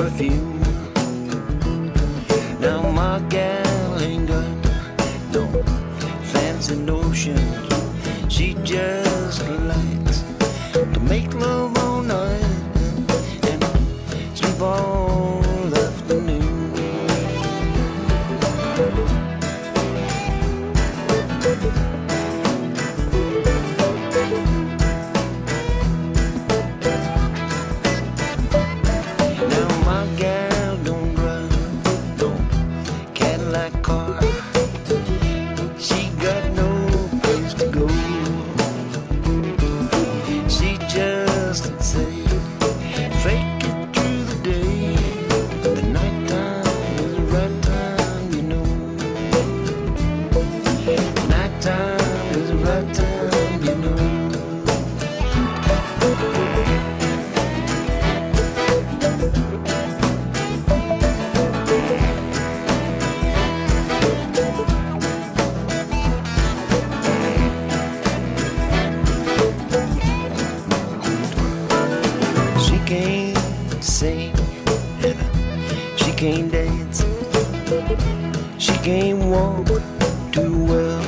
perfume. Now my gal ain't got no fancy notions. She just likes to make love all night and sleep all afternoon. Now my gal don't drive no Cadillac car. She got no place to go. She just say, fake it through the day. The night time is the right time, you know. Night time is the right time, you know. She can't sing and she can't dance. She can't walk too well.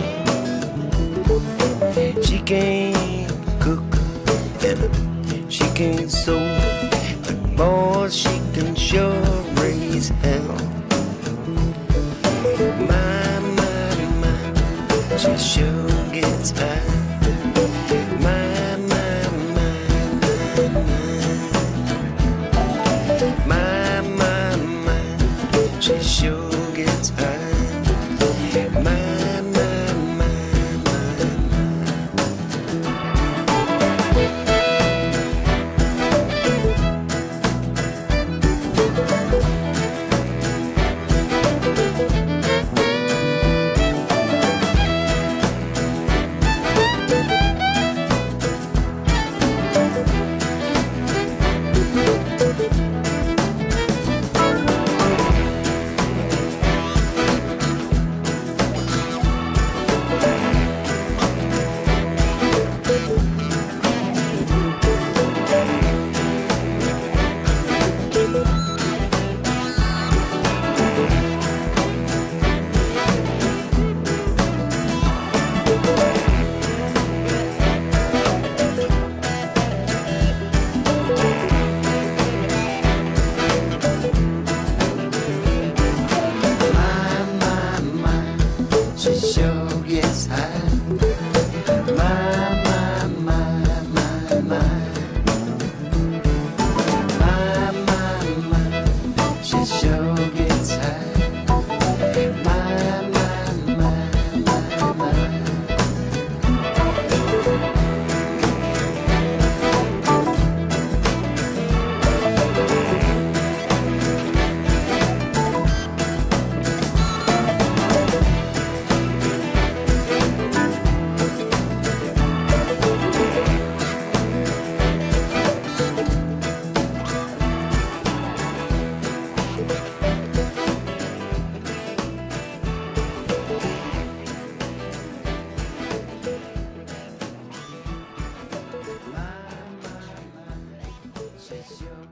She can't cook and she can't sew. But boy, she can sure raise hell. My, she sure gets high. My, she sure gets high. My. She sure gets high. She sure gets high. She's your